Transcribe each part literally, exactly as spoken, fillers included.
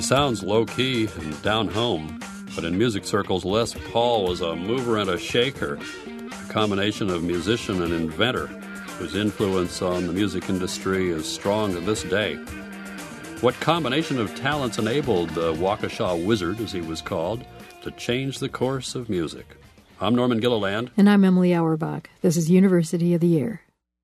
sounds low-key and down-home, but in music circles, Les Paul was a mover and a shaker, a combination of musician and inventor, whose influence on the music industry is strong to this day. What combination of talents enabled the Waukesha Wizard, as he was called, to change the course of music? I'm Norman Gilliland. And I'm Emily Auerbach. This is University of the Year.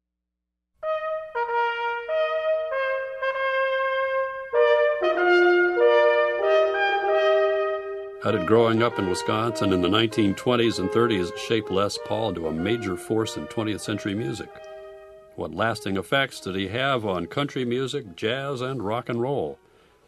How did growing up in Wisconsin in the nineteen twenties and thirties shape Les Paul into a major force in twentieth century music? What lasting effects did he have on country music, jazz, and rock and roll?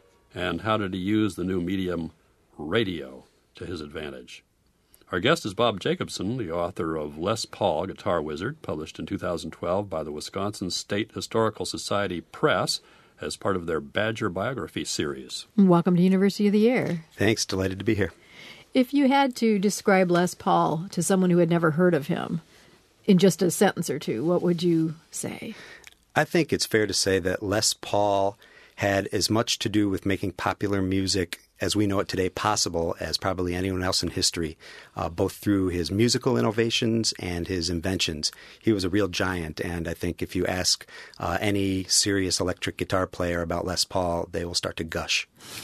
And how did he use the new medium, radio, to his advantage? Our guest is Bob Jacobson, the author of Les Paul, Guitar Wizard, published in two thousand twelve by the Wisconsin State Historical Society Press as part of their Badger Biography series. Welcome to University of the Year. Thanks. Delighted to be here. If you had to describe Les Paul to someone who had never heard of him in just a sentence or two, what would you say? I think it's fair to say that Les Paul had as much to do with making popular music as we know it today possible as probably anyone else in history, uh, both through his musical innovations and his inventions. He was a real giant, and I think if you ask uh, any serious electric guitar player about Les Paul, they will start to gush.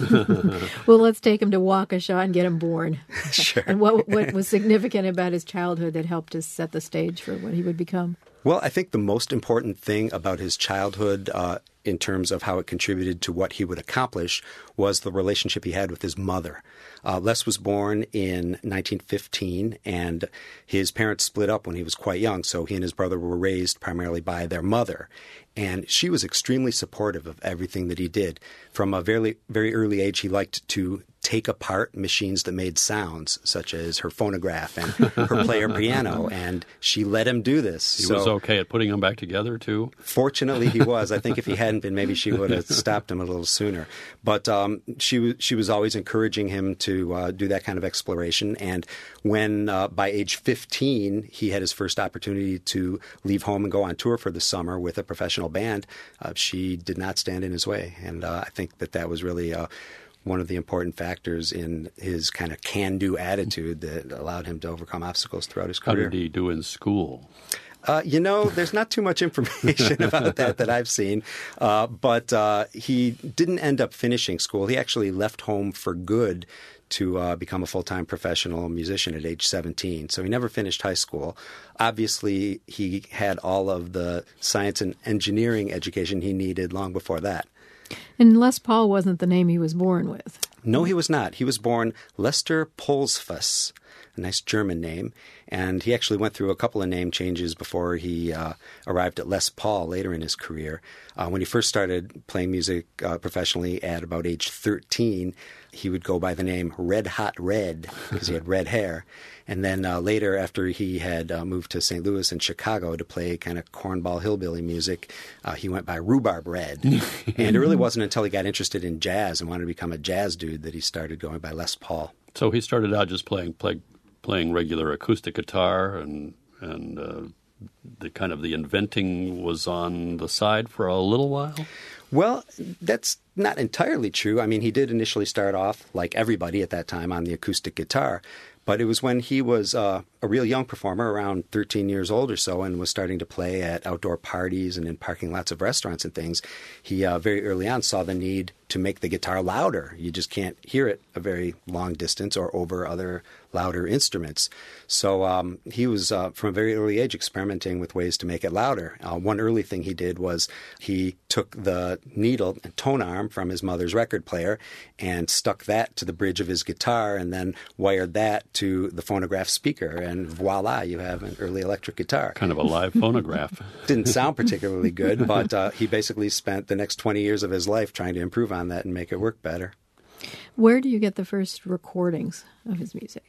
Well, let's take him to Waukesha and get him born. Sure. And what, what was significant about his childhood that helped to set the stage for what he would become? Well, I think the most important thing about his childhood uh, in terms of how it contributed to what he would accomplish was the relationship he had with his mother. Uh, Les was born in nineteen fifteen, and his parents split up when he was quite young, so he and his brother were raised primarily by their mother. And she was extremely supportive of everything that he did. From a very, very early age, he liked to take apart machines that made sounds, such as her phonograph and her player piano, and she let him do this. He so, was okay at putting them back together, too? Fortunately, he was. I think if he hadn't been, maybe she would have stopped him a little sooner. But um, she, w- she was always encouraging him to uh, do that kind of exploration. And when, uh, by age fifteen, he had his first opportunity to leave home and go on tour for the summer with a professional band, uh, she did not stand in his way. And uh, I think that that was really uh, one of the important factors in his kind of can-do attitude that allowed him to overcome obstacles throughout his career. How did he do in school? Uh, you know, there's not too much information about that that I've seen, uh, but uh, he didn't end up finishing school. He actually left home for good to uh, become a full-time professional musician at age seventeen. So he never finished high school. Obviously, he had all of the science and engineering education he needed long before that. And Les Paul wasn't the name he was born with. No, he was not. He was born Lester Polsfuss, a nice German name, and he actually went through a couple of name changes before he uh, arrived at Les Paul later in his career. Uh, when he first started playing music uh, professionally at about age thirteen, he would go by the name Red Hot Red because he had red hair. And then uh, later, after he had uh, moved to Saint Louis and Chicago to play kind of cornball hillbilly music, uh, he went by Rhubarb Red. And it really wasn't until he got interested in jazz and wanted to become a jazz dude that he started going by Les Paul. So he started out just playing play, playing regular acoustic guitar, and and uh, the kind of the inventing was on the side for a little while? Well, that's not entirely true. I mean, he did initially start off, like everybody at that time, on the acoustic guitar. But it was when he was uh, a real young performer, around thirteen years old or so, and was starting to play at outdoor parties and in parking lots of restaurants and things, he uh, very early on saw the need to make the guitar louder. You just can't hear it a very long distance or over other louder instruments. So um, he was, uh, from a very early age, experimenting with ways to make it louder. Uh, one early thing he did was he took the needle and tone arm from his mother's record player and stuck that to the bridge of his guitar and then wired that to the phonograph speaker. And voila, you have an early electric guitar. Kind of a live phonograph. Didn't sound particularly good, but uh, he basically spent the next twenty years of his life trying to improve on that and make it work better. Where do you get the first recordings of his music?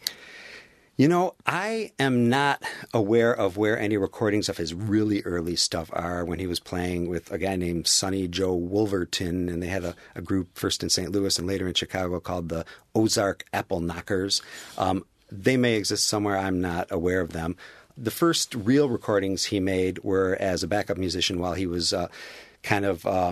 You know, I am not aware of where any recordings of his really early stuff are. When he was playing with a guy named Sonny Joe Wolverton, and they had a, a group first in Saint Louis and later in Chicago called the Ozark Apple Knockers. Um, they may exist somewhere. I'm not aware of them. The first real recordings he made were as a backup musician while he was uh, kind of um,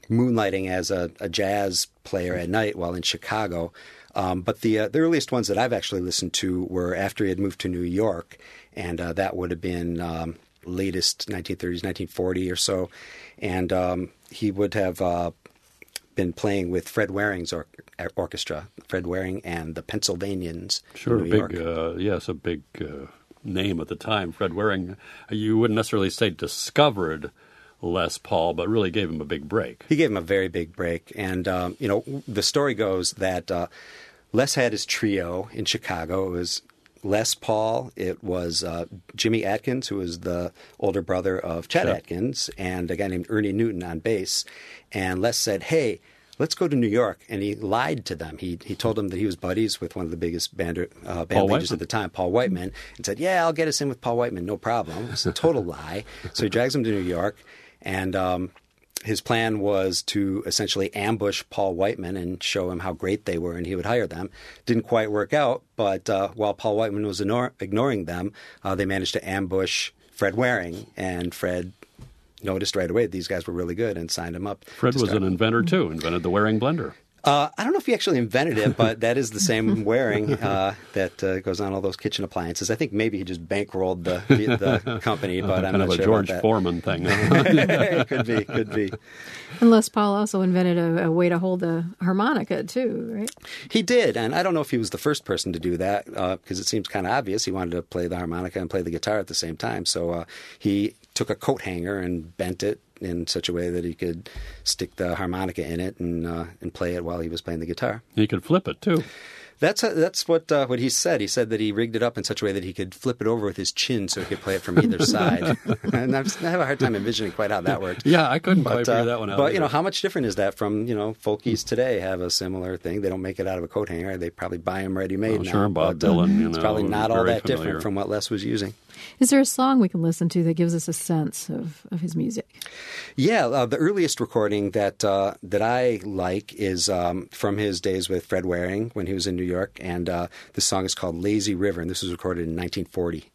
moonlighting as a, a jazz player at night while in Chicago. Um, but the uh, the earliest ones that I've actually listened to were after he had moved to New York, and uh, that would have been um, latest nineteen thirties, nineteen forty or so. And um, he would have uh, been playing with Fred Waring's or- orchestra, Fred Waring and the Pennsylvanians. Sure, in New big, York. uh, yes, a big uh, name at the time. Fred Waring, you wouldn't necessarily say discovered Les Paul, but really gave him a big break. He gave him a very big break. And, um, you know, the story goes that uh, Les had his trio in Chicago. It was Les Paul, it was uh, Jimmy Atkins, who was the older brother of Chet Sure. Atkins, and a guy named Ernie Newton on bass. And Les said, hey, let's go to New York. And he lied to them. He he told them that he was buddies with one of the biggest band, uh, band leaders Whiteman. at the time, Paul Whiteman, and said, yeah, I'll get us in with Paul Whiteman, no problem. It's a total lie. So he drags them to New York, and um, his plan was to essentially ambush Paul Whiteman and show him how great they were, and he would hire them. Didn't quite work out, but uh, while Paul Whiteman was ignore- ignoring them, uh, they managed to ambush Fred Waring, and Fred noticed right away these guys were really good and signed him up. Fred to was start. an inventor, too, invented the Waring blender. Uh, I don't know if he actually invented it, but that is the same Waring uh, that uh, goes on all those kitchen appliances. I think maybe he just bankrolled the the, the company, but I'm kind not of a sure George about that. Foreman thing. Could be, could be. And Les Paul also invented a, a way to hold the harmonica, too, right? He did, and I don't know if he was the first person to do that because uh, it seems kind of obvious. He wanted to play the harmonica and play the guitar at the same time, so uh, he took a coat hanger and bent it in such a way that he could stick the harmonica in it and uh, and play it while he was playing the guitar. He could flip it, too. That's a, that's what uh, what he said. He said that he rigged it up in such a way that he could flip it over with his chin so he could play it from either side. And I'm, I have a hard time envisioning quite how that worked. Yeah, I couldn't quite But, figure uh, that one out. but you either. know, how much different is that from, you know, folkies today have a similar thing. They don't make it out of a coat hanger. They probably buy them ready-made Oh, now. sure, Bob but, uh, Dylan, you it's know, probably not all very that familiar. different from what Les was using. Is there a song we can listen to that gives us a sense of, of his music? Yeah, uh, the earliest recording that uh, that I like is um, from his days with Fred Waring when he was in New York, and uh, this song is called Lazy River, and this was recorded in nineteen forty.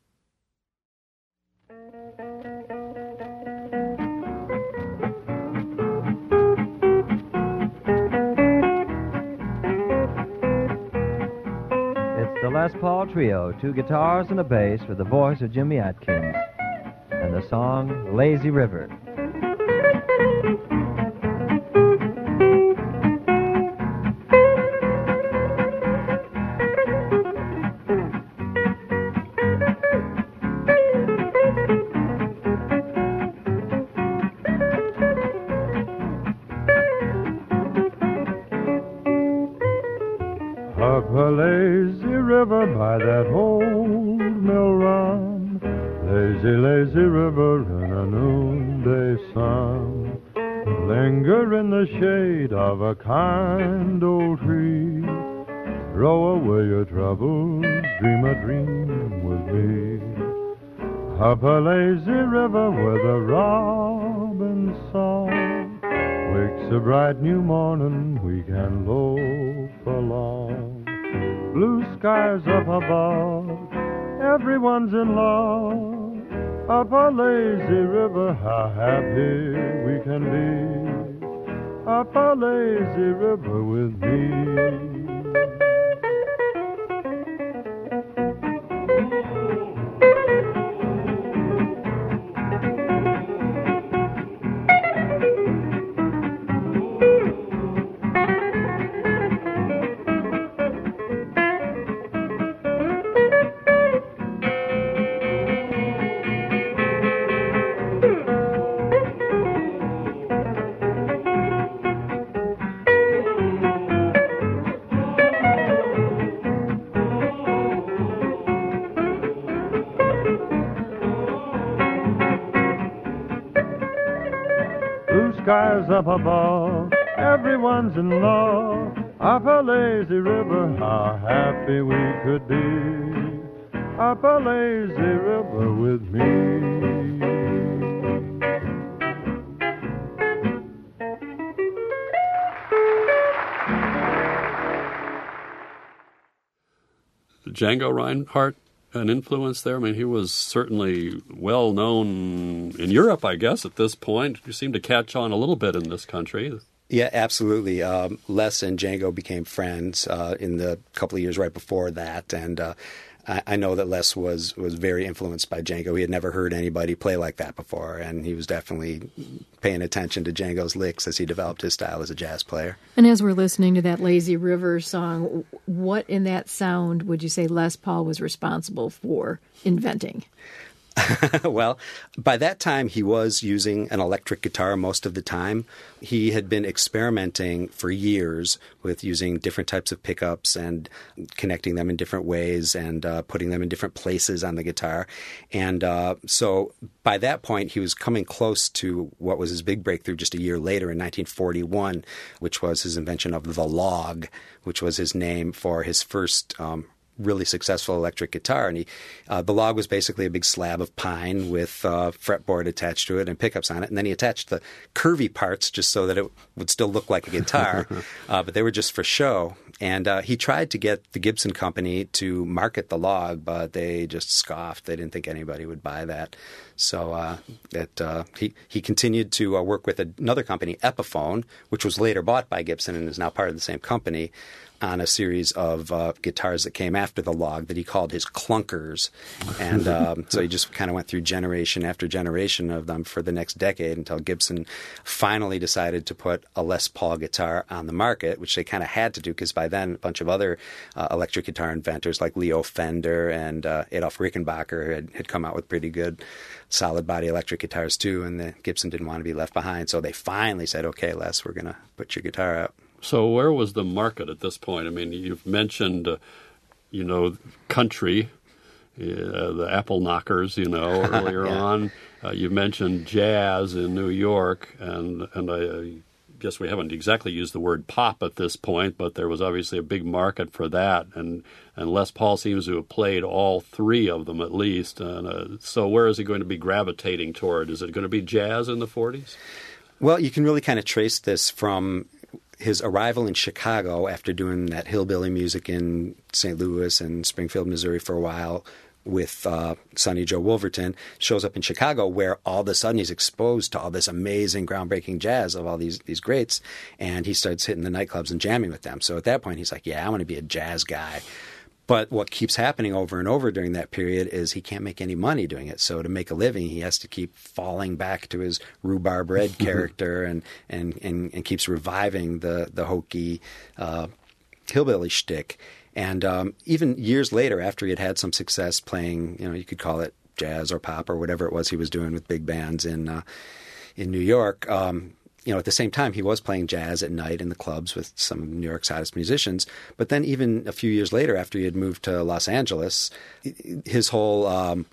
It's the Les Paul Trio, two guitars and a bass with the voice of Jimmy Atkins, and the song Lazy River. Up a lazy river by that old mill run, lazy, lazy river in a noonday sun. Linger in the shade of a kind old tree, throw away your troubles, dream a dream with me. Up a lazy river where the robin's song wakes a bright new morning, we can loaf along. Blue skies up above, everyone's in love. Up a lazy river, how happy we can be. Up a lazy river with me. Blue skies up above, everyone's in love. Up a lazy river, how happy we could be. Up a lazy river with me. Django Reinhardt an influence there? I mean, he was certainly well known in Europe, I guess, at this point. You seem to catch on a little bit in this country. Yeah, absolutely. Um, Les and Django became friends uh, in the couple of years right before that, and uh, I, I know that Les was was very influenced by Django. He had never heard anybody play like that before, and he was definitely paying attention to Django's licks as he developed his style as a jazz player. And as we're listening to that Lazy River song, what in that sound would you say Les Paul was responsible for inventing? Well, by that time, he was using an electric guitar most of the time. He had been experimenting for years with using different types of pickups and connecting them in different ways and uh, putting them in different places on the guitar. And uh, so by that point, he was coming close to what was his big breakthrough just a year later in nineteen forty-one, which was his invention of the Log, which was his name for his first um really successful electric guitar. And he, uh, the Log was basically a big slab of pine with uh, fretboard attached to it and pickups on it. And then he attached the curvy parts just so that it would still look like a guitar, uh, but they were just for show. And uh, he tried to get the Gibson Company to market the Log, but they just scoffed. They didn't think anybody would buy that. So uh, it, uh, he, he continued to uh, work with another company, Epiphone, which was later bought by Gibson and is now part of the same company, on a series of uh, guitars that came after the Log that he called his clunkers. And um, so he just kind of went through generation after generation of them for the next decade until Gibson finally decided to put a Les Paul guitar on the market, which they kind of had to do because by then a bunch of other uh, electric guitar inventors like Leo Fender and uh, Adolf Rickenbacker had, had come out with pretty good solid body electric guitars too, and the Gibson didn't want to be left behind. So they finally said, okay, Les, we're going to put your guitar out. So where was the market at this point? I mean, you've mentioned, uh, you know, country, uh, the Apple Knockers, you know, earlier yeah. on. Uh, you mentioned jazz in New York, and and I guess we haven't exactly used the word pop at this point, but there was obviously a big market for that, and, and Les Paul seems to have played all three of them at least. And uh, so where is he going to be gravitating toward? Is it going to be jazz in the forties? Well, you can really kind of trace this from his arrival in Chicago after doing that hillbilly music in Saint Louis and Springfield, Missouri for a while with uh, Sonny Joe Wolverton, shows up in Chicago where all of a sudden he's exposed to all this amazing, groundbreaking jazz of all these these greats, and he starts hitting the nightclubs and jamming with them. So at that point he's like, yeah, I want to be a jazz guy. But what keeps happening over and over during that period is he can't make any money doing it. So to make a living, he has to keep falling back to his Rhubarb Red character and, and, and, and keeps reviving the, the hokey uh, hillbilly shtick. And um, even years later, after he had had some success playing, you know, you could call it jazz or pop or whatever it was he was doing with big bands in uh, in New York, um, you know, at the same time, he was playing jazz at night in the clubs with some of New York's hottest musicians. But then even a few years later, after he had moved to Los Angeles, his whole um,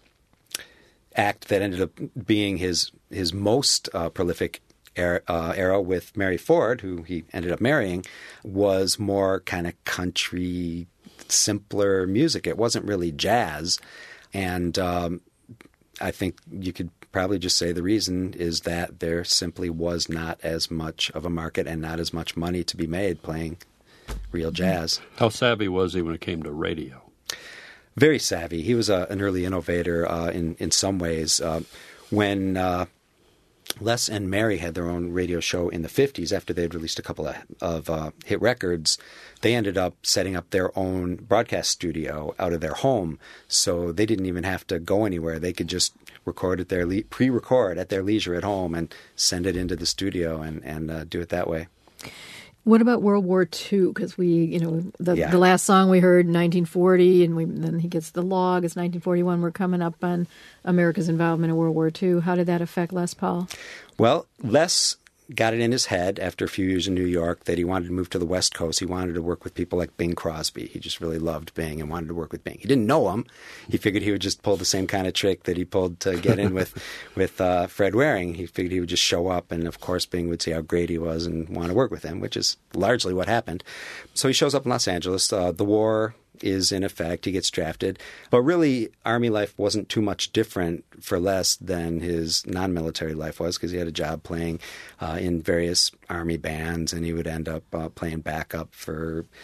act that ended up being his his most uh, prolific era, uh, era with Mary Ford, who he ended up marrying, was more kind of country, simpler music. It wasn't really jazz. And um, I think you could probably just say the reason is that there simply was not as much of a market and not as much money to be made playing real jazz. How savvy was he when it came to radio? Very savvy. He was a, an early innovator uh, in, in some ways. Uh, when uh, Les and Mary had their own radio show in the fifties, after they had released a couple of, of uh, hit records, they ended up setting up their own broadcast studio out of their home. So they didn't even have to go anywhere. They could just record at their le- pre-record at their leisure at home and send it into the studio and, and uh, do it that way. What about World War Two? Because we, you know, the, yeah. the last song we heard, nineteen forty, and we, then he gets the Log. It's nineteen forty-one. We're coming up on America's involvement in World War Two. How did that affect Les Paul? Well, Les got it in his head after a few years in New York that he wanted to move to the West Coast. He wanted to work with people like Bing Crosby. He just really loved Bing and wanted to work with Bing. He didn't know him. He figured he would just pull the same kind of trick that he pulled to get in with with uh, Fred Waring. He figured he would just show up, and of course Bing would see how great he was and want to work with him, which is largely what happened. So he shows up in Los Angeles. Uh, the war is in effect. He gets drafted. But really, Army life wasn't too much different for Les than his non-military life was, because he had a job playing uh, in various Army bands, and he would end up uh, playing backup for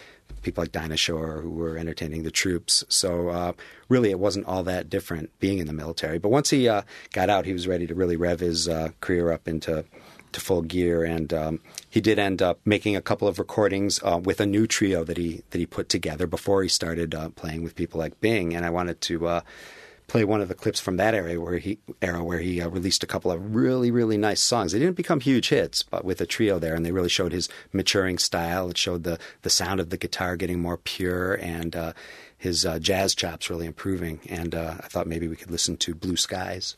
people like Dinah Shore who were entertaining the troops. So uh, really it wasn't all that different being in the military. But once he uh, got out, he was ready to really rev his uh, career up into to full gear, and um, he did end up making a couple of recordings uh, with a new trio that he that he put together before he started uh, playing with people like Bing. And I wanted to uh, play one of the clips from that era where he era where he uh, released a couple of really really nice songs. They didn't become huge hits, but with a trio there, and they really showed his maturing style. It showed the the sound of the guitar getting more pure, and uh, his uh, jazz chops really improving. And uh, I thought maybe we could listen to Blue Skies.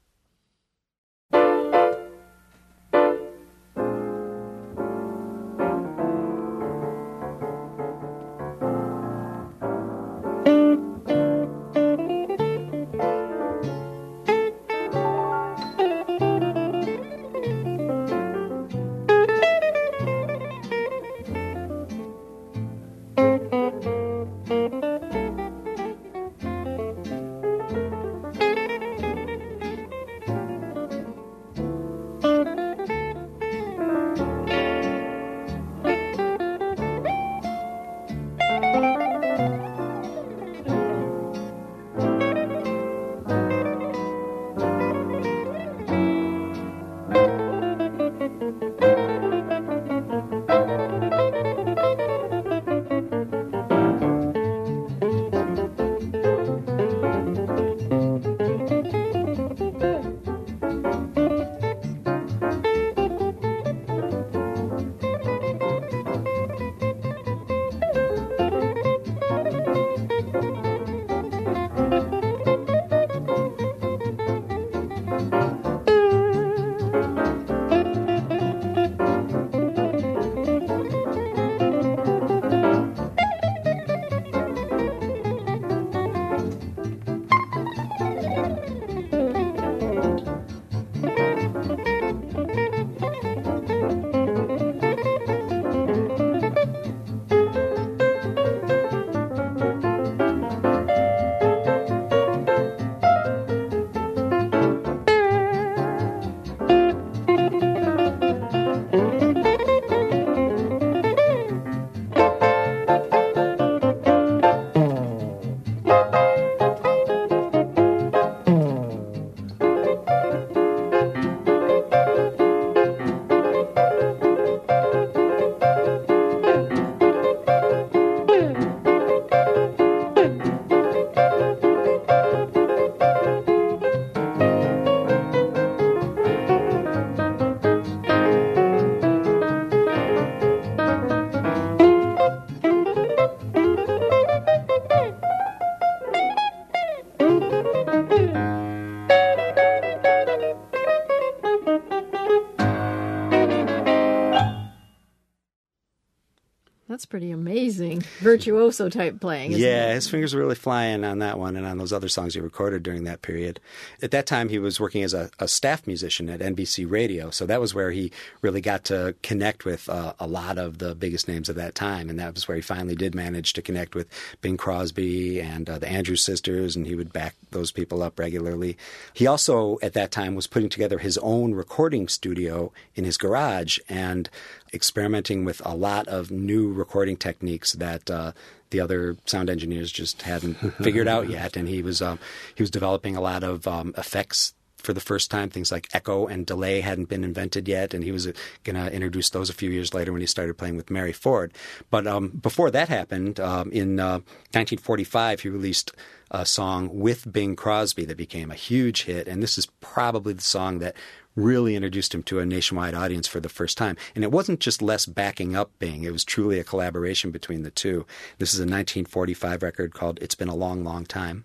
That's pretty amazing. Virtuoso type playing, isn't yeah, it? his fingers were really flying on that one and on those other songs he recorded during that period. At that time, he was working as a, a staff musician at N B C Radio, so that was where he really got to connect with uh, a lot of the biggest names of that time, and that was where he finally did manage to connect with Bing Crosby and uh, the Andrews Sisters, and he would back those people up regularly. He also, at that time, was putting together his own recording studio in his garage and experimenting with a lot of new recording techniques that uh, the other sound engineers just hadn't figured out yet. And he was um, he was developing a lot of um, effects for the first time. Things like echo and delay hadn't been invented yet, and he was uh, going to introduce those a few years later when he started playing with Mary Ford. But um, before that happened, um, in uh, nineteen forty-five, he released a song with Bing Crosby that became a huge hit, and this is probably the song that really introduced him to a nationwide audience for the first time. And it wasn't just Les backing up Bing. It was truly a collaboration between the two. This is a nineteen forty-five record called It's Been a Long, Long Time.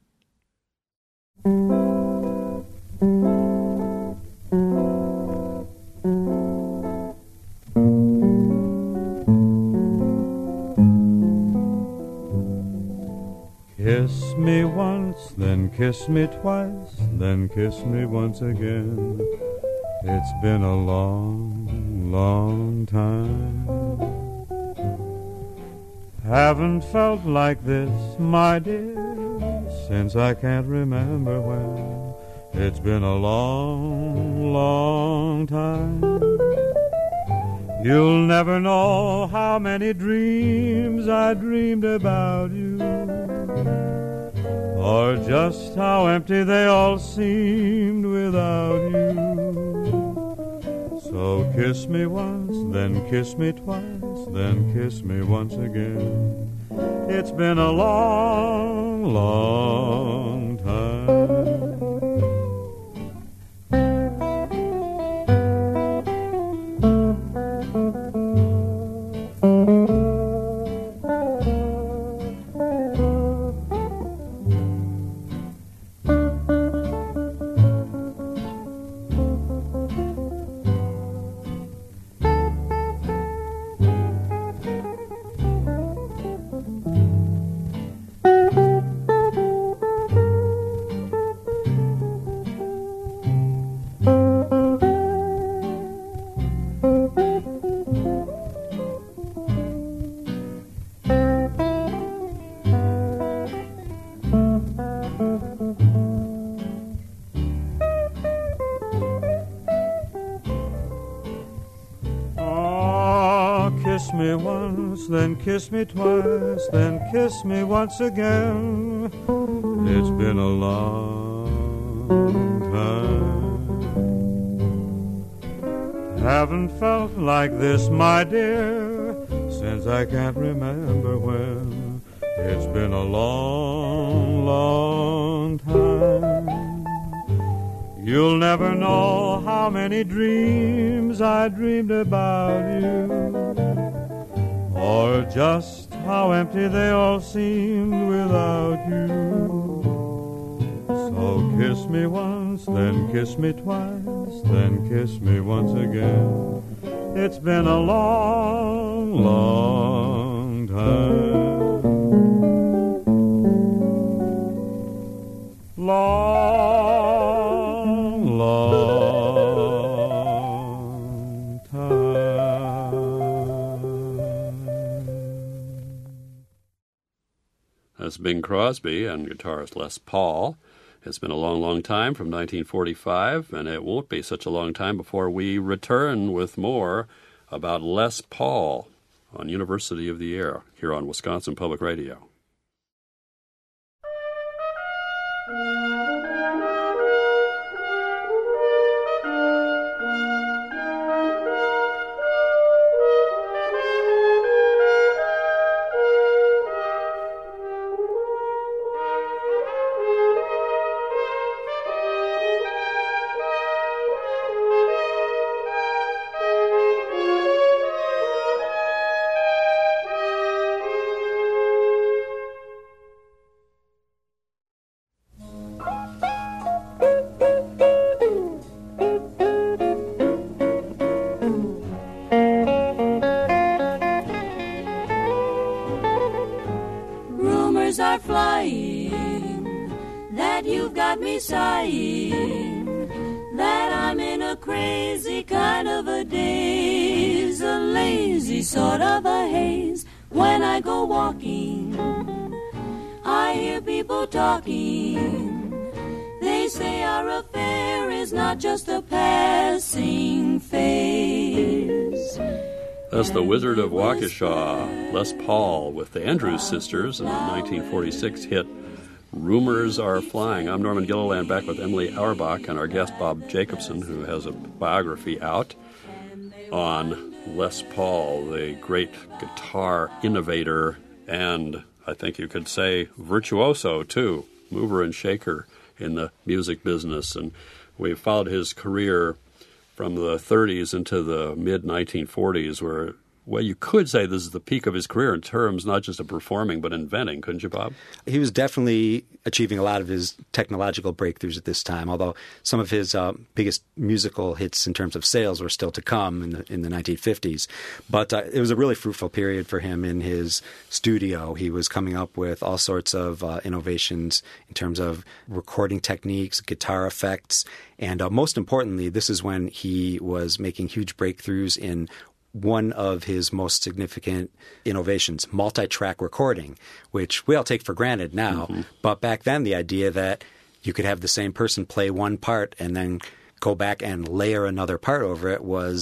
Kiss me once, then kiss me twice, then kiss me once again. It's been a long, long time. Haven't felt like this, my dear, since I can't remember when. It's been a long, long time. You'll never know how many dreams I dreamed about you, or just how empty they all seemed without you. So kiss me once, then kiss me twice, then kiss me once again. It's been a long, long time. Kiss me once, then kiss me twice, then kiss me once again. It's been a long time. Haven't felt like this, my dear, since I can't remember when. It's been a long, long time. You'll never know how many dreams I dreamed about you, or just how empty they all seemed without you. So kiss me once, then kiss me twice, then kiss me once again. It's been a long, long time. Long, long time. That's Bing Crosby and guitarist Les Paul. It's been a long, long time from nineteen forty-five, and it won't be such a long time before we return with more about Les Paul on University of the Air here on Wisconsin Public Radio. Are flying that you've got me sighing, that I'm in a crazy kind of a daze, a lazy sort of a haze. When I go walking, I hear people talking. They say our affair is not just a passing phase. That's the Wizard of Waukesha, Les Paul, with the Andrews Sisters and the nineteen forty-six hit Rumors Are Flying. I'm Norman Gilliland, back with Emily Auerbach and our guest Bob Jacobson, who has a biography out on Les Paul, the great guitar innovator and, I think you could say, virtuoso, too, mover and shaker in the music business. And we've followed his career from the thirties into the mid nineteen forties, where, well, you could say this is the peak of his career in terms not just of performing, but inventing, couldn't you, Bob? He was definitely achieving a lot of his technological breakthroughs at this time, although some of his uh, biggest musical hits in terms of sales were still to come in the, in the nineteen fifties. But uh, it was a really fruitful period for him in his studio. He was coming up with all sorts of uh, innovations in terms of recording techniques, guitar effects, and uh, most importantly, this is when he was making huge breakthroughs in one of his most significant innovations, multi-track recording, which we all take for granted now. Mm-hmm. But back then, the idea that you could have the same person play one part and then go back and layer another part over it was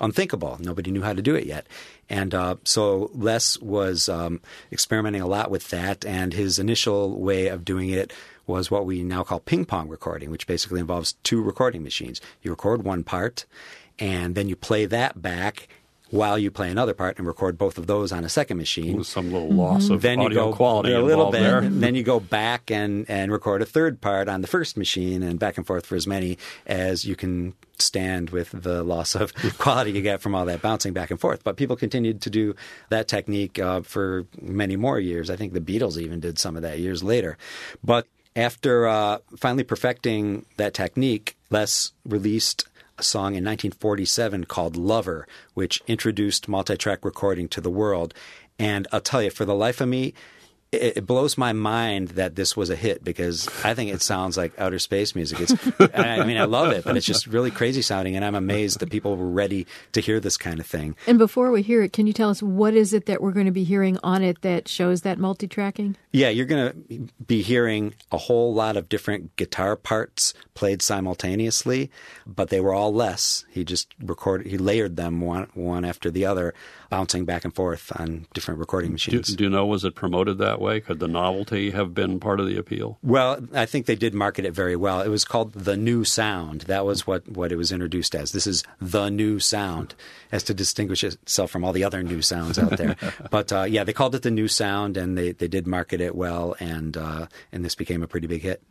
unthinkable. Nobody knew how to do it yet. And uh, so Les was um, experimenting a lot with that, and his initial way of doing it was what we now call ping-pong recording, which basically involves two recording machines. You record one part, and then you play that back while you play another part and record both of those on a second machine. With some little loss of then audio you go quality a little involved bit, there. and then you go back and, and record a third part on the first machine, and back and forth for as many as you can stand with the loss of quality you get from all that bouncing back and forth. But people continued to do that technique uh, for many more years. I think the Beatles even did some of that years later. But after uh, finally perfecting that technique, Les released a song in nineteen forty-seven called Lover, which introduced multi-track recording to the world. And I'll tell you, for the life of me, it, it blows my mind that this was a hit, because I think it sounds like outer space music. It's, I mean, I love it, but it's just really crazy sounding, and I'm amazed that people were ready to hear this kind of thing. And before we hear it, can you tell us what is it that we're going to be hearing on it that shows that multi-tracking? Yeah, you're going to be hearing a whole lot of different guitar parts played simultaneously, but they were all Les. He just recorded, he layered them one, one after the other, bouncing back and forth on different recording machines. Do, do you know, was it promoted that way? Could the novelty have been part of the appeal? Well, I think they did market it very well. It was called The New Sound. That was what, what it was introduced as. This is The New Sound, as to distinguish itself from all the other new sounds out there. But uh, yeah, they called it The New Sound, and they, they did market it well, and uh, and this became a pretty big hit.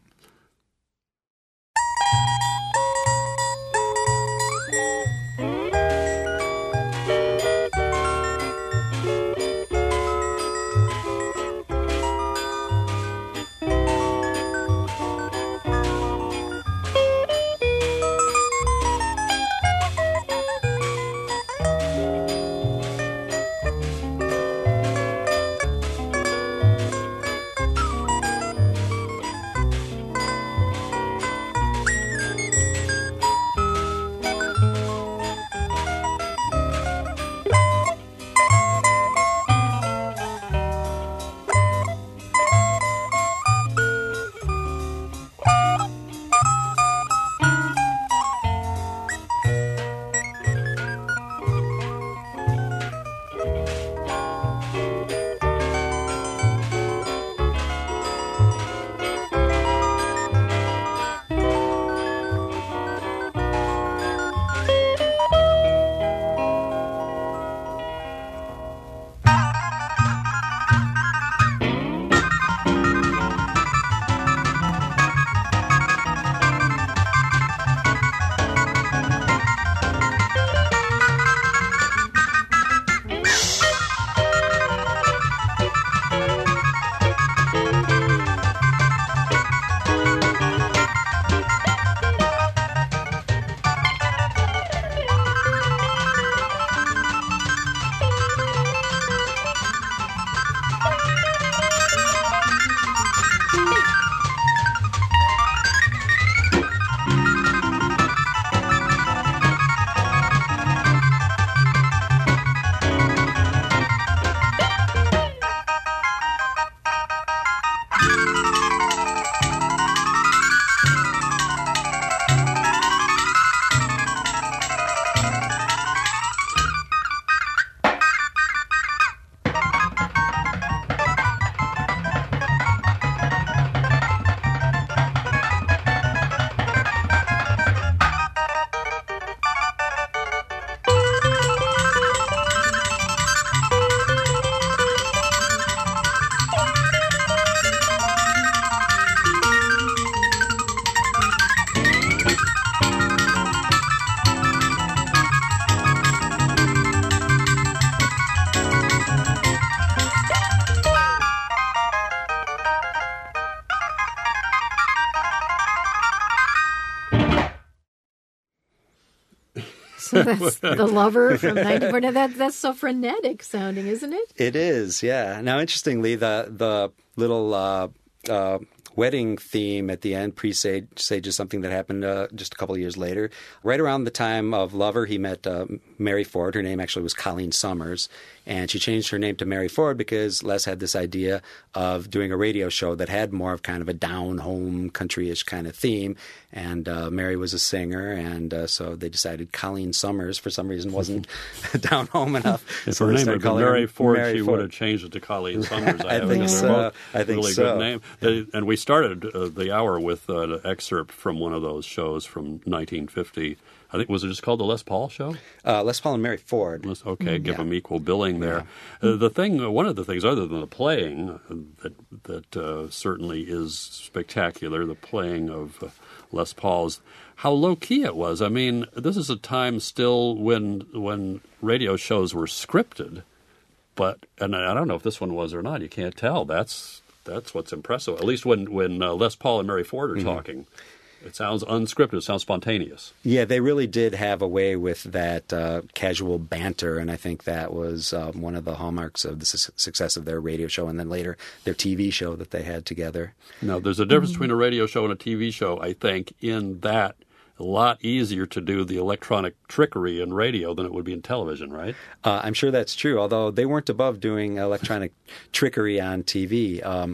So that's The Lover from nineteen forty. That, that's so frenetic sounding, isn't it? It is, yeah. Now, interestingly, the the little uh, uh, wedding theme at the end presages something that happened uh, just a couple of years later. Right around the time of Lover, he met uh, Mary Ford. Her name actually was Colleen Summers, and she changed her name to Mary Ford because Les had this idea of doing a radio show that had more of kind of a down-home, country-ish kind of theme, and uh, Mary was a singer, and uh, so they decided Colleen Summers, for some reason, wasn't down-home enough. If so her name had been Mary Ford, Mary she Ford. would have changed it to Colleen Summers. I, I think so. I think really so. good name. They, and we started uh, the hour with uh, an excerpt from one of those shows from nineteen fifty. I think, was it just called the Les Paul Show? Uh, Les Paul and Mary Ford. Les, okay, give yeah. them equal billing there. Yeah. Uh, the thing, uh, one of the things, other than the playing, uh, that that uh, certainly is spectacular, the playing of uh, Les Paul's, how low key it was. I mean, this is a time still when when radio shows were scripted, but and I don't know if this one was or not. You can't tell. That's that's what's impressive. At least when when uh, Les Paul and Mary Ford are mm-hmm. talking. It sounds unscripted. It sounds spontaneous. Yeah, they really did have a way with that uh, casual banter, and I think that was um, one of the hallmarks of the su- success of their radio show and then later their T V show that they had together. Now, there's a difference mm-hmm. between a radio show and a T V show, I think, in that a lot easier to do the electronic trickery in radio than it would be in television, right? Uh, I'm sure that's true, although they weren't above doing electronic trickery on T V. Um,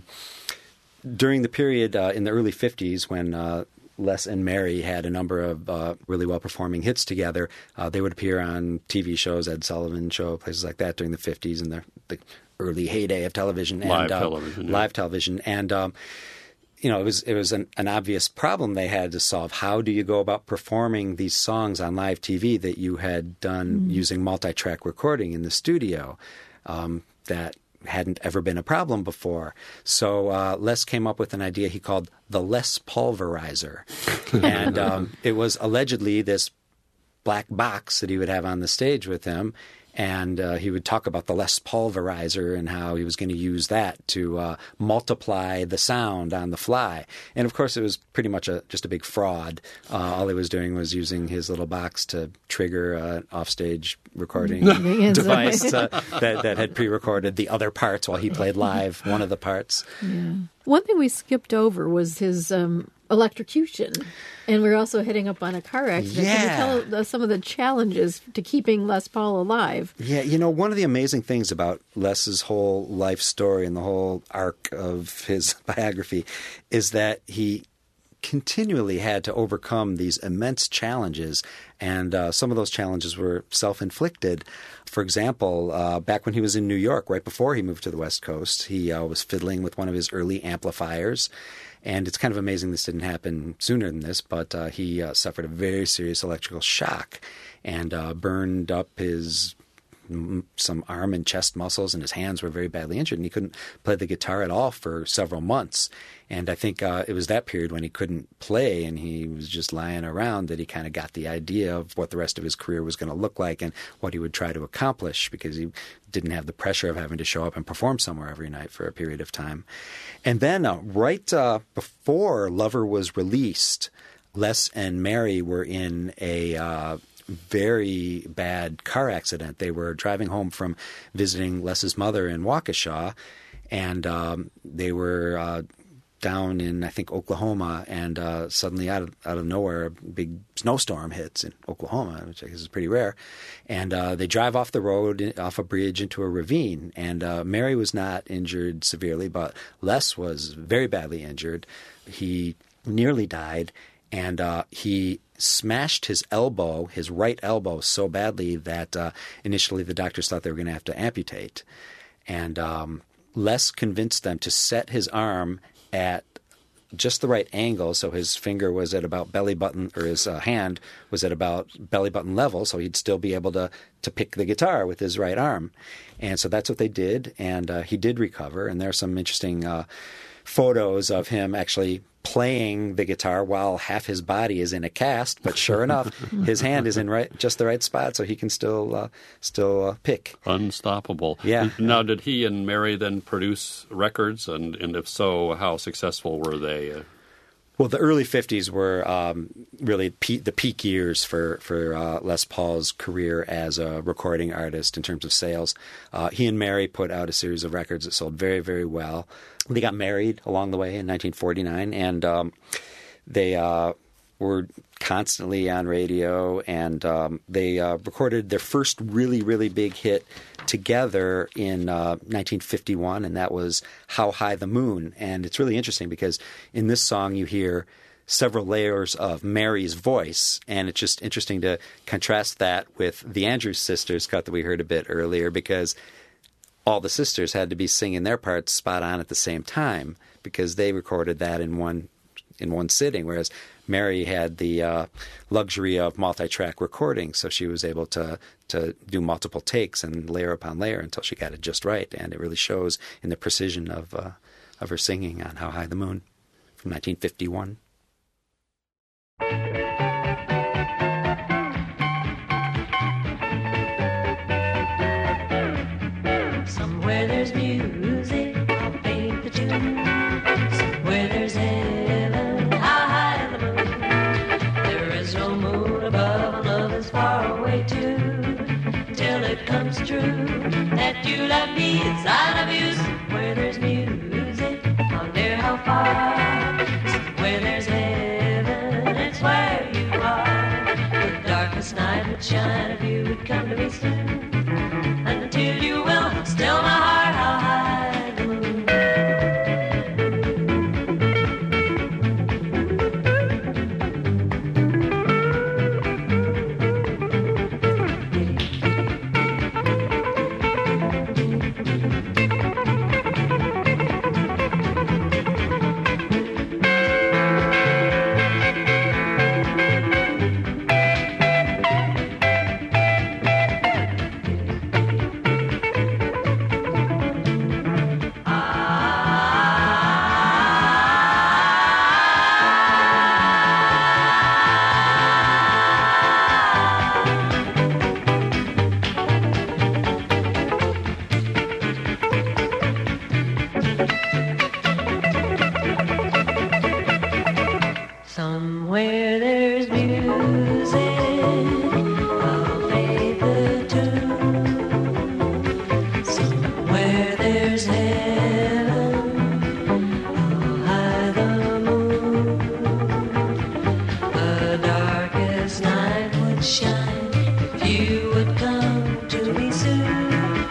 during the period uh, in the early fifties when uh, Les and Mary had a number of uh, really well-performing hits together. Uh, they would appear on T V shows, Ed Sullivan Show, places like that during the fifties and the, the early heyday of television. Live and, uh, television. Yeah. Live television. And, um, you know, it was it was an, an obvious problem they had to solve. How do you go about performing these songs on live T V that you had done mm-hmm. using multi-track recording in the studio? Um, that hadn't ever been a problem before. So uh, Les came up with an idea he called the Les Pulverizer. and um, it was allegedly this black box that he would have on the stage with him. And uh, he would talk about the Les Pulverizer and how he was going to use that to uh, multiply the sound on the fly. And, of course, it was pretty much a, just a big fraud. Uh, all he was doing was using his little box to trigger an offstage recording device uh, that, that had pre-recorded the other parts while he played live one of the parts. Yeah. One thing we skipped over was his um, electrocution. And we're also hitting up on a car accident. Yeah. Can you tell us some of the challenges to keeping Les Paul alive? Yeah, you know, one of the amazing things about Les's whole life story and the whole arc of his biography is that he continually had to overcome these immense challenges, and uh, some of those challenges were self-inflicted. For example, uh, back when he was in New York, right before he moved to the West Coast, he uh, was fiddling with one of his early amplifiers. And it's kind of amazing this didn't happen sooner than this, but uh, he uh, suffered a very serious electrical shock and uh, burned up his some arm and chest muscles, and his hands were very badly injured, and he couldn't play the guitar at all for several months. And I think uh, it was that period when he couldn't play and he was just lying around that he kind of got the idea of what the rest of his career was going to look like and what he would try to accomplish, because he didn't have the pressure of having to show up and perform somewhere every night for a period of time. And then uh, right uh, before Lover was released, Les and Mary were in a uh, very bad car accident. They were driving home from visiting Les's mother in Waukesha, and um, they were uh, down in, I think, Oklahoma, and uh, suddenly out of out of nowhere, a big snowstorm hits in Oklahoma, which I guess is pretty rare. And uh, they drive off the road, off a bridge, into a ravine. And uh, Mary was not injured severely, but Les was very badly injured. He nearly died, and uh, he smashed his elbow, his right elbow, so badly that uh, initially the doctors thought they were going to have to amputate. And um, Les convinced them to set his arm at just the right angle, so his finger was at about belly button, or his uh, hand was at about belly button level, so he'd still be able to to pick the guitar with his right arm. And so that's what they did, and uh, he did recover. And there are some interesting uh, photos of him actually playing the guitar while half his body is in a cast, but sure enough, his hand is in right just the right spot, so he can still uh, still uh, pick. Unstoppable. Yeah. Now, did he and Mary then produce records, and, and if so, how successful were they? Well, the early fifties were um, really pe- the peak years for, for uh, Les Paul's career as a recording artist in terms of sales. Uh, he and Mary put out a series of records that sold very, very well. They got married along the way in nineteen forty-nine, and um, they uh, were constantly on radio, and um, they uh, recorded their first really, really big hit together in uh, nineteen fifty-one, and that was How High the Moon. And it's really interesting because in this song you hear several layers of Mary's voice, and it's just interesting to contrast that with the Andrews Sisters cut that we heard a bit earlier, because all the sisters had to be singing their parts spot on at the same time because they recorded that in one in one sitting, whereas Mary had the uh, luxury of multi-track recording, so she was able to to do multiple takes and layer upon layer until she got it just right, and it really shows in the precision of uh, of her singing on How High the Moon from nineteen fifty-one. Somewhere there's music, I'll paint the tune. Somewhere there's heaven, how high the moon. There is no moon above, and love is far away too. Till it comes true that you love me as I love you. Somewhere there's music, I wonder how far. Somewhere there's heaven, it's where you are. The darkest night would shine if you would come to me soon. And until you will, still my heart, how high the moon. Somewhere there's music, I'll play the tune. Somewhere there's heaven, how high the moon. The darkest night would shine if you would come to me soon.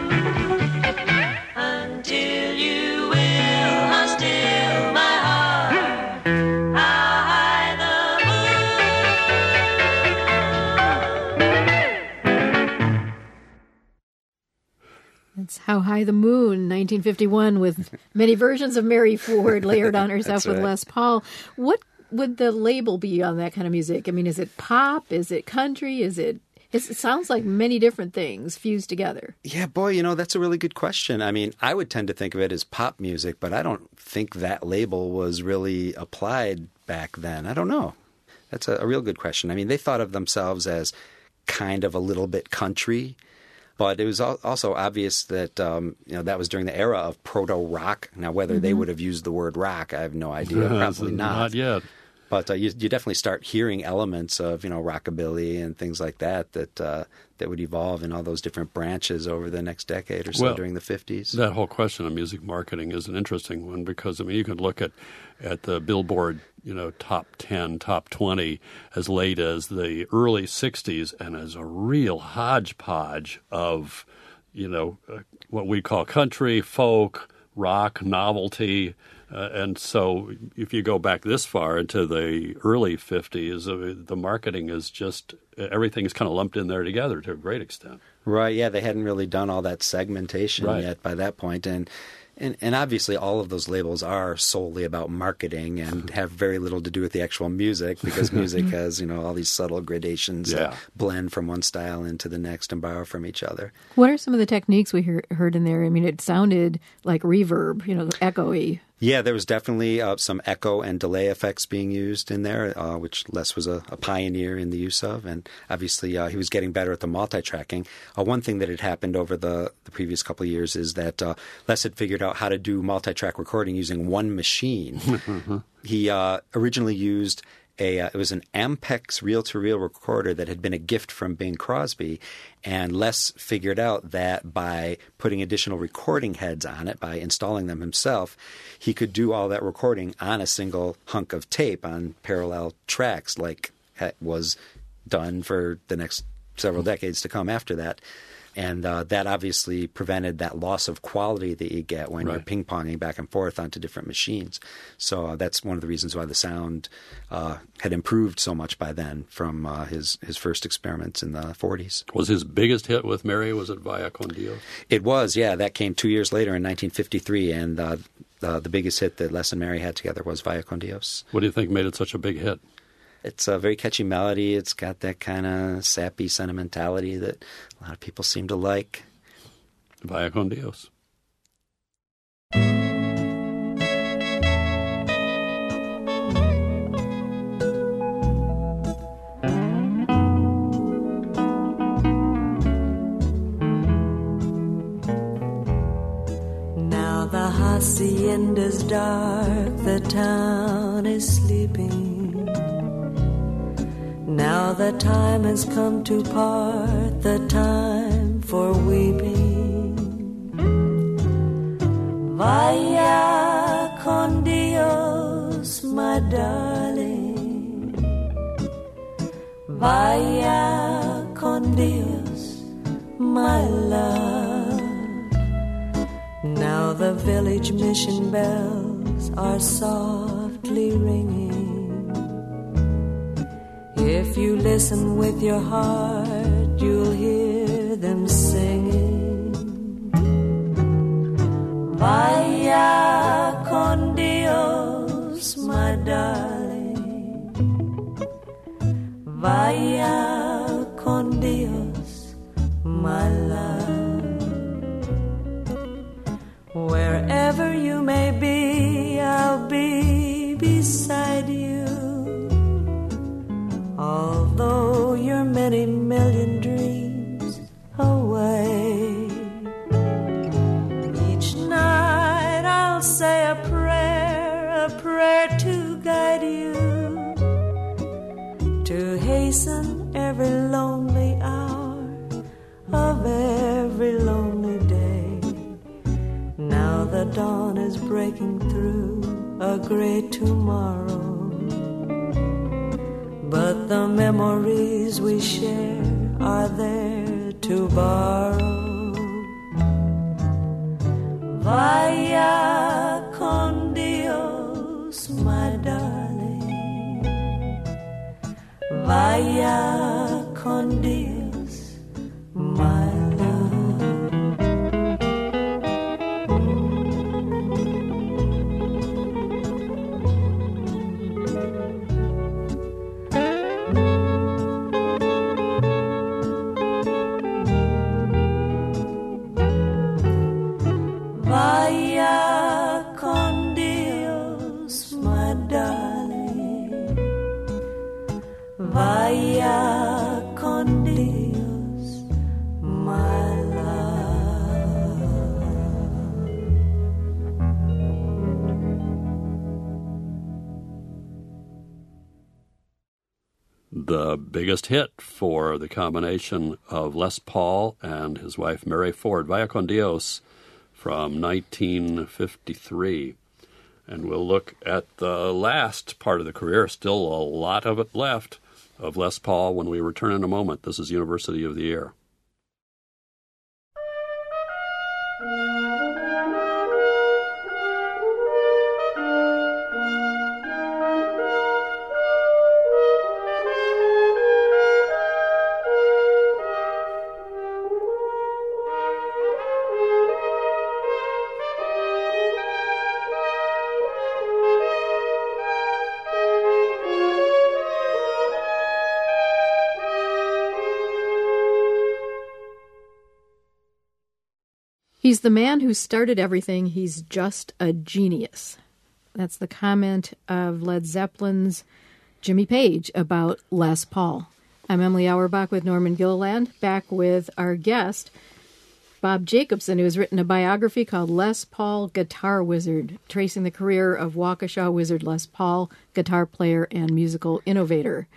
Until you will, I'll still my heart. How high the moon. That's How High the Moon, nineteen fifty-one, with many versions of Mary Ford layered on herself That's with right. Les Paul. What would the label be on that kind of music? I mean, is it pop? Is it country? Is it... It's, it sounds like many different things fused together. Yeah, boy, you know, that's a really good question. I mean, I would tend to think of it as pop music, but I don't think that label was really applied back then. I don't know. That's a, a real good question. I mean, they thought of themselves as kind of a little bit country, but it was al- also obvious that, um, you know, that was during the era of proto-rock. Now, whether mm-hmm. they would have used the word rock, I have no idea. Probably not. Not yet. But uh, you, you definitely start hearing elements of, you know, rockabilly and things like that that uh, that would evolve in all those different branches over the next decade or so Well, during the fifties. That whole question of music marketing is an interesting one because, I mean, you can look at, at the Billboard, you know, top ten, top twenty as late as the early sixties and as a real hodgepodge of, you know, uh, what we call country, folk, rock, novelty. Uh, and so if you go back this far into the early fifties, uh, the marketing is just, everything is kind of lumped in there together to a great extent. Right, yeah, they hadn't really done all that segmentation Right. yet by that point. And, and and obviously all of those labels are solely about marketing and have very little to do with the actual music because music has, you know, all these subtle gradations Yeah. that blend from one style into the next and borrow from each other. What are some of the techniques we hear, heard in there? I mean, it sounded like reverb, you know, echoey. Yeah, there was definitely uh, some echo and delay effects being used in there, uh, which Les was a, a pioneer in the use of. And obviously uh, he was getting better at the multi-tracking. Uh, one thing that had happened over the, the previous couple of years is that uh, Les had figured out how to do multi-track recording using one machine. He uh, originally used A, uh, it was an Ampex reel-to-reel recorder that had been a gift from Bing Crosby, and Les figured out that by putting additional recording heads on it, by installing them himself, he could do all that recording on a single hunk of tape on parallel tracks like was done for the next several decades to come after that. And uh, that obviously prevented that loss of quality that you get when right. you're ping-ponging back and forth onto different machines. So uh, that's one of the reasons why the sound uh, had improved so much by then from uh, his, his first experiments in the forties. Was his biggest hit with Mary, was it Vaya con Dios? It was, yeah. That came two years later in nineteen fifty-three, and uh, uh, the biggest hit that Les and Mary had together was Vaya con Dios. What do you think made it such a big hit? It's a very catchy melody. It's got that kind of sappy sentimentality that a lot of people seem to like. Vaya con Dios. Now the hacienda's dark, the town is sleeping. Now the time has come to part, the time for weeping. Vaya con Dios, my darling. Vaya con Dios, my love. Now the village mission bells are softly ringing. If you listen with your heart, you'll hear them singing. Vaya con Dios, my darling. Vaya con Dios, my love. Wherever you may be, I'll be beside you. Although you're many million dreams away, each night I'll say a prayer, a prayer to guide you, to hasten every lonely hour of every lonely day. Now the dawn is breaking through a great tomorrow, but the memories we share are there to borrow. Vaya con Dios, my darling. Vaya con Dios, my Vaya con Dios, my love. The biggest hit for the combination of Les Paul and his wife Mary Ford, Vaya con Dios, from nineteen fifty-three. And we'll look at the last part of the career, still a lot of it left, of Les Paul when we return in a moment. This is University of the Air. He's the man who started everything. He's just a genius. That's the comment of Led Zeppelin's Jimmy Page about Les Paul. I'm Emily Auerbach with Norman Gilliland, back with our guest, Bob Jacobson, who has written a biography called Les Paul, Guitar Wizard, tracing the career of Waukesha wizard Les Paul, guitar player and musical innovator.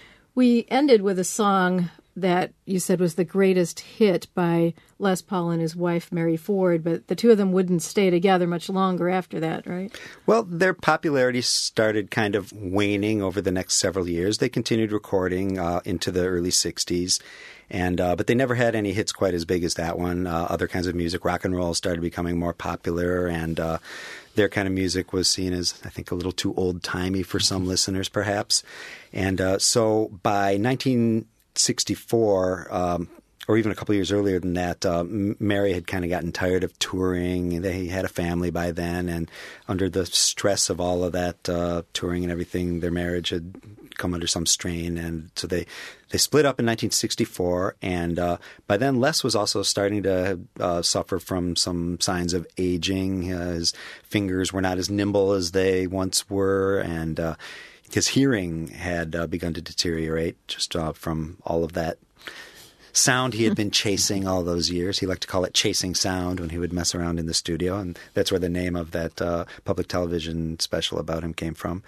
We ended with a song that you said was the greatest hit by Les Paul and his wife, Mary Ford, but the two of them wouldn't stay together much longer after that, right? Well, their popularity started kind of waning over the next several years. They continued recording uh, into the early sixties, and uh, but they never had any hits quite as big as that one. Uh, other kinds of music, rock and roll, started becoming more popular, and uh, their kind of music was seen as, I think, a little too old-timey for some listeners, perhaps. And uh, so by nineteen sixty-four, um, or even a couple of years earlier than that, uh, Mary had kind of gotten tired of touring. They had a family by then, and under the stress of all of that uh, touring and everything, their marriage had come under some strain, and so they they split up in nineteen sixty-four. And uh, by then, Les was also starting to uh, suffer from some signs of aging. Uh, his fingers were not as nimble as they once were, and uh, his hearing had uh, begun to deteriorate just uh, from all of that sound he had been chasing all those years. He liked to call it chasing sound when he would mess around in the studio, and that's where the name of that uh, public television special about him came from.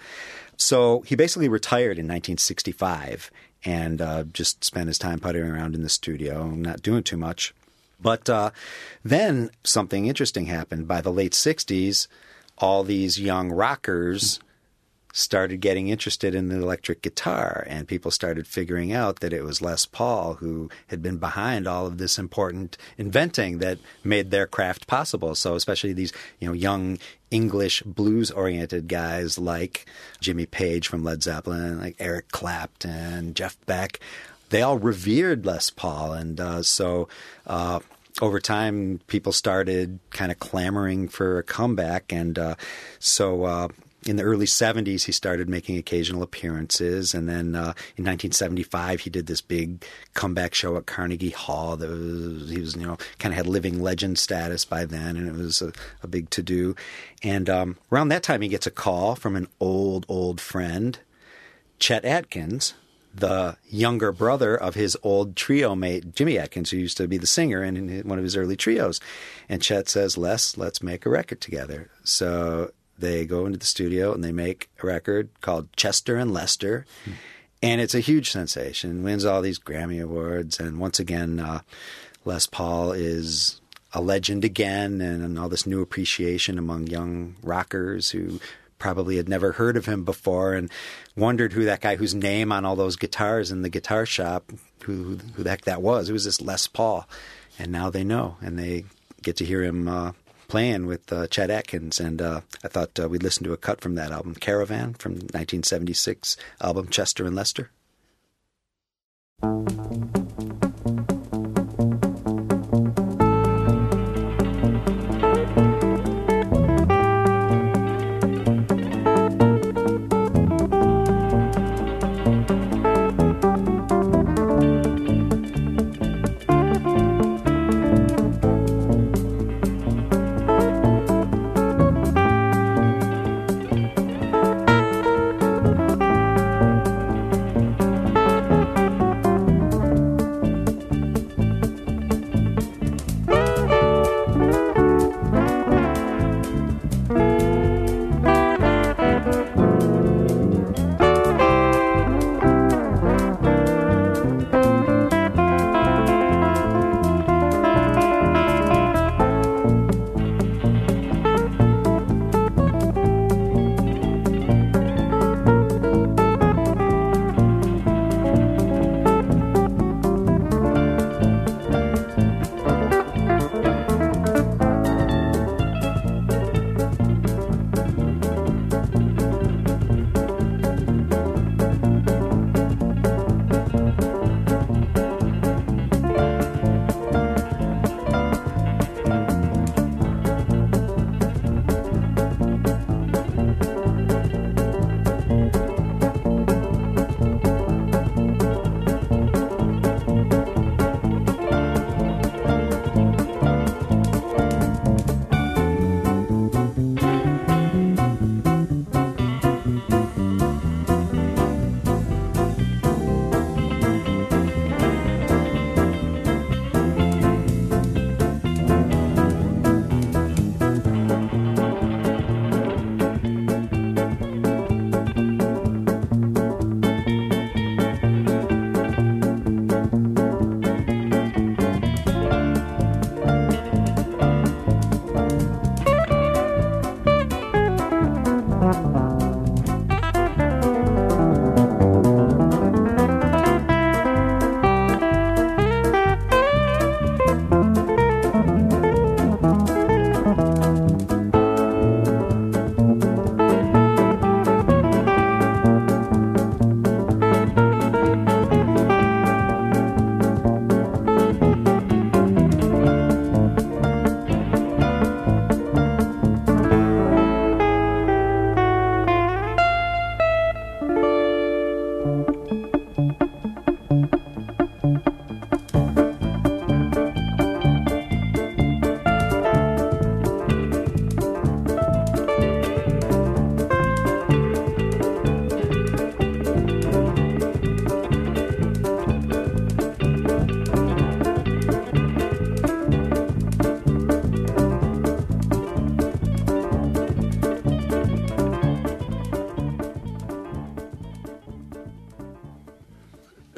So he basically retired in nineteen sixty-five and uh, just spent his time puttering around in the studio, not doing too much. But uh, then something interesting happened. By the late sixties, all these young rockers started getting interested in the electric guitar, and people started figuring out that it was Les Paul who had been behind all of this important inventing that made their craft possible. So especially these, you know, young English blues-oriented guys like Jimmy Page from Led Zeppelin, like Eric Clapton, Jeff Beck, they all revered Les Paul. And uh, so uh, over time, people started kind of clamoring for a comeback. And uh, so uh, in the early seventies, he started making occasional appearances. And then uh, in nineteen seventy-five, he did this big comeback show at Carnegie Hall. That was, he was, you know, kind of had living legend status by then, and it was a, a big to-do. And um, around that time, he gets a call from an old, old friend, Chet Atkins, the younger brother of his old trio mate, Jimmy Atkins, who used to be the singer in one of his early trios. And Chet says, Les, let's make a record together. So they go into the studio and they make a record called Chester and Lester. Hmm. And it's a huge sensation, wins all these Grammy Awards. And once again, uh, Les Paul is a legend again, and, and all this new appreciation among young rockers who probably had never heard of him before and wondered who that guy whose name on all those guitars in the guitar shop, who, who the heck that was. It was this Les Paul. And now they know, and they get to hear him uh, playing with uh, Chet Atkins. And uh, I thought uh, we'd listen to a cut from that album, Caravan, from nineteen seventy-six album Chester and Lester.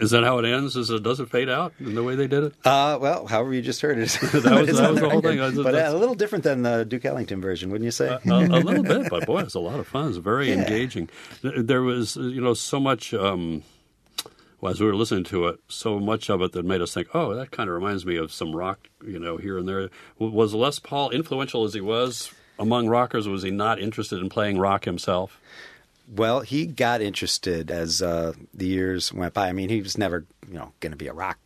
Is that how it ends? Is it, does it fade out in the way they did it? Uh, well, however you just heard it. that was, that was the whole thing. But uh, a little different than the Duke Ellington version, wouldn't you say? Uh, a, a little bit, but boy, it's a lot of fun. It's very yeah. engaging. There was, you know, so much, um, well, as we were listening to it, so much of it that made us think, oh, that kind of reminds me of some rock, you know, here and there. Was Les Paul, influential as he was among rockers, was he not interested in playing rock himself? Well, he got interested as uh, the years went by. I mean, he was never, you know, going to be a rock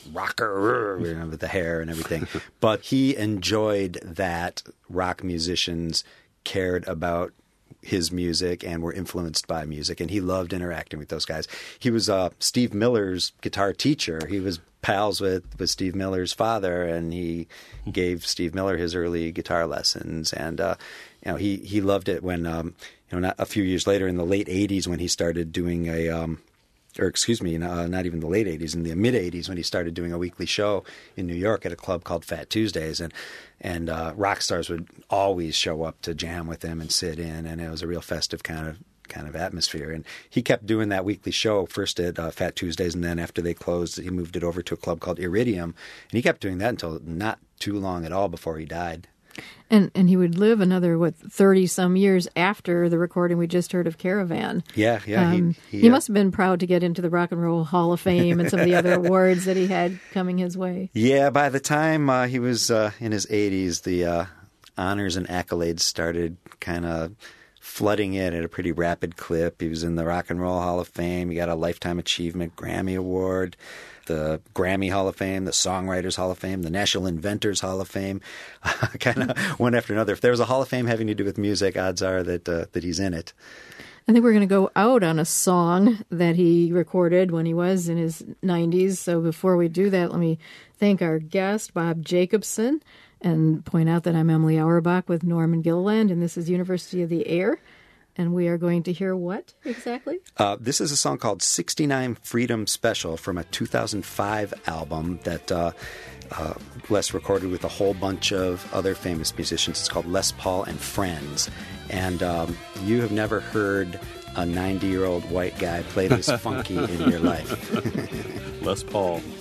rocker, you know, with the hair and everything. But he enjoyed that rock musicians cared about his music and were influenced by music, and he loved interacting with those guys. He was uh, Steve Miller's guitar teacher. He was pals with, with Steve Miller's father, and he gave Steve Miller his early guitar lessons. And uh, you know, he he loved it when. Um, You know, not a few years later, in the late eighties, when he started doing a, um, or excuse me, uh, not even the late eighties, in the mid eighties, when he started doing a weekly show in New York at a club called Fat Tuesdays, and and uh, rock stars would always show up to jam with him and sit in, and it was a real festive kind of kind of atmosphere. And he kept doing that weekly show first at uh, Fat Tuesdays, and then after they closed, he moved it over to a club called Iridium, and he kept doing that until not too long at all before he died. And and he would live another, what, thirty-some years after the recording we just heard of Caravan. Yeah, yeah. Um, he, he, he uh, must have been proud to get into the Rock and Roll Hall of Fame and some of the other awards that he had coming his way. Yeah, by the time uh, he was uh, in his eighties, the uh, honors and accolades started kind of flooding in at a pretty rapid clip. He was in the Rock and Roll Hall of Fame. He got a Lifetime Achievement Grammy Award, the Grammy Hall of Fame, the Songwriters Hall of Fame, the National Inventors Hall of Fame, uh, kind of one after another. If there was a Hall of Fame having to do with music, odds are that uh, that he's in it. I think we're going to go out on a song that he recorded when he was in his nineties. So before we do that, let me thank our guest, Bob Jacobson, and point out that I'm Emily Auerbach with Norman Gilliland, and this is University of the Air. And we are going to hear what exactly? Uh, this is a song called sixty-nine Freedom Special from a two thousand five album that uh, uh, Les recorded with a whole bunch of other famous musicians. It's called Les Paul and Friends. And um, you have never heard a ninety-year-old white guy play this funky in your life. Les Paul.